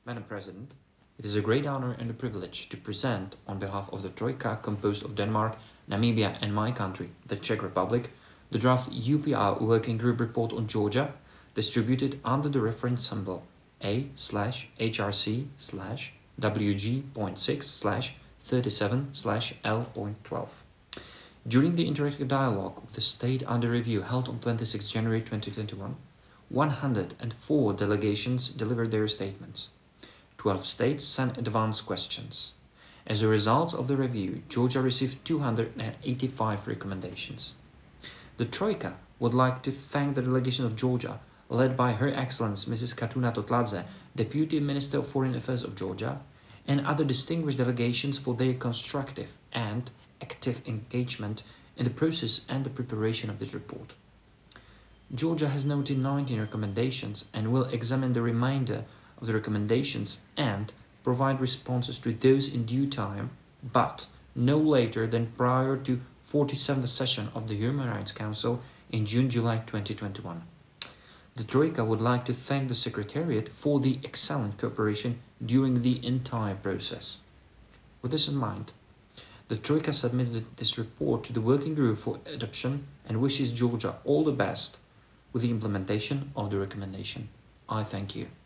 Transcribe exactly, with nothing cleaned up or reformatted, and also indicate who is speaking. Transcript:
Speaker 1: Madam President, it is a great honor and a privilege to present, on behalf of the Troika composed of Denmark, Namibia and my country, the Czech Republic, the draft U P R Working Group report on Georgia, distributed under the reference symbol A slash HRC slash WG.six slash thirty-seven slash L.twelve. During the interactive dialogue of the state under review held on twenty-sixth January twenty twenty-one, one hundred four delegations delivered their statements. twelve states sent advance questions. As a result of the review, Georgia received two hundred eighty-five recommendations. The Troika would like to thank the delegation of Georgia, led by Her Excellency Missus Katuna Totladze, Deputy Minister of Foreign Affairs of Georgia, and other distinguished delegations for their constructive and active engagement in the process and the preparation of this report. Georgia has noted nineteen recommendations and will examine the remainder of the recommendations and provide responses to those in due time, but no later than prior to forty-seventh session of the Human Rights Council in June-July twenty twenty-one. The Troika would like to thank the Secretariat for the excellent cooperation during the entire process. With this in mind, the Troika submits this report to the Working Group for adoption and wishes Georgia all the best with the implementation of the recommendation. I thank you.